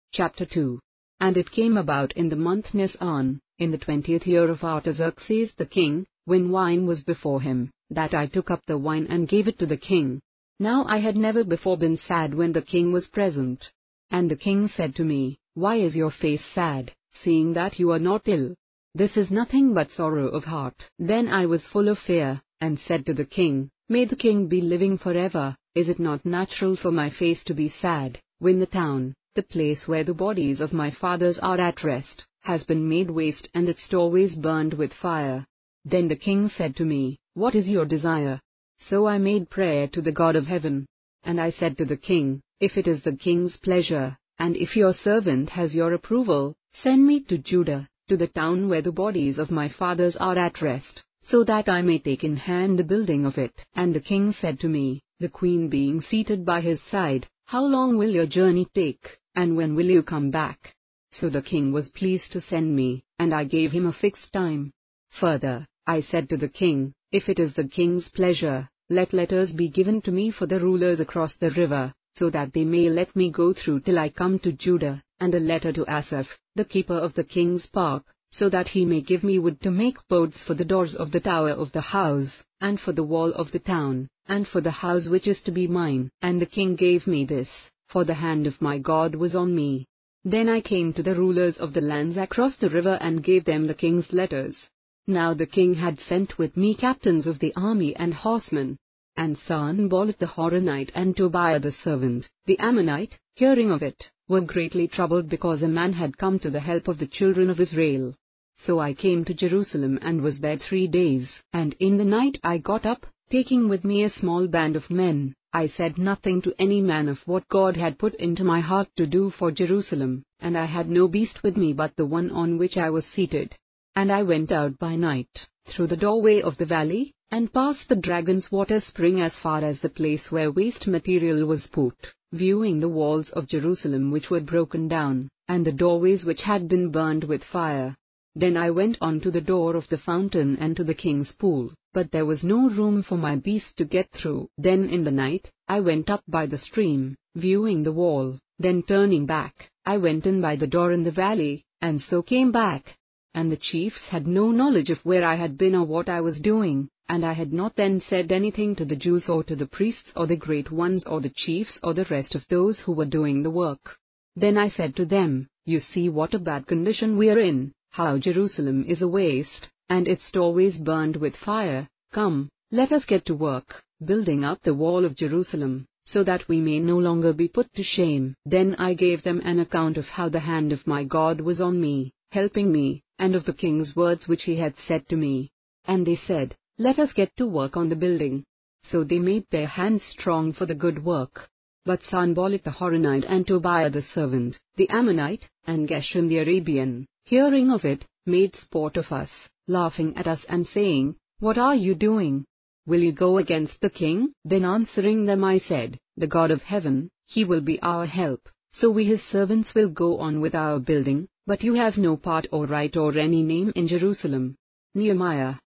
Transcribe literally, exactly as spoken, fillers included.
Chapter two. And it came about in the month Nisan, in the twentieth year of Artaxerxes the king, when wine was before him, that I took up the wine and gave it to the king. Now I had never before been sad when the king was present. And the king said to me, Why is your face sad, seeing that you are not ill? This is nothing but sorrow of heart. Then I was full of fear, and said to the king, May the king be living forever, is it not natural for my face to be sad, when the town, the place where the bodies of my fathers are at rest, has been made waste and its doorways burned with fire? Then the king said to me, What is your desire? So I made prayer to the God of heaven. And I said to the king, If it is the king's pleasure, and if your servant has your approval, send me to Judah, to the town where the bodies of my fathers are at rest, so that I may take in hand the building of it. And the king said to me, the queen being seated by his side, How long will your journey take, and when will you come back? So the king was pleased to send me, and I gave him a fixed time. Further, I said to the king, If it is the king's pleasure, let letters be given to me for the rulers across the river, so that they may let me go through till I come to Judah, and a letter to Asaph, the keeper of the king's park, so that he may give me wood to make boards for the doors of the tower of the house, and for the wall of the town, and for the house which is to be mine. And the king gave me this, for the hand of my God was on me. Then I came to the rulers of the lands across the river and gave them the king's letters. Now the king had sent with me captains of the army and horsemen. And Sanballat the Horonite and Tobiah the servant, the Ammonite, hearing of it, were greatly troubled because a man had come to the help of the children of Israel. So I came to Jerusalem and was there three days. And in the night I got up, taking with me a small band of men. I said nothing to any man of what God had put into my heart to do for Jerusalem, and I had no beast with me but the one on which I was seated. And I went out by night, through the doorway of the valley, and passed the Dragon's Water spring as far as the place where waste material was put, viewing the walls of Jerusalem which were broken down, and the doorways which had been burned with fire. Then I went on to the door of the fountain and to the king's pool, but there was no room for my beast to get through. Then in the night, I went up by the stream, viewing the wall. Then turning back, I went in by the door in the valley, and so came back. And the chiefs had no knowledge of where I had been or what I was doing, and I had not then said anything to the Jews or to the priests or the great ones or the chiefs or the rest of those who were doing the work. Then I said to them, You see what a bad condition we are in, how Jerusalem is a waste, and its doorways burned with fire. Come, let us get to work, building up the wall of Jerusalem, so that we may no longer be put to shame. Then I gave them an account of how the hand of my God was on me, helping me, and of the king's words which he had said to me. And they said, Let us get to work on the building. So they made their hands strong for the good work. But Sanballat the Horonite and Tobiah the servant, the Ammonite, and Geshem the Arabian, hearing of it, made sport of us, laughing at us and saying, What are you doing? Will you go against the king? Then answering them I said, The God of heaven, he will be our help, so we his servants will go on with our building, but you have no part or right or any name in Jerusalem. Nehemiah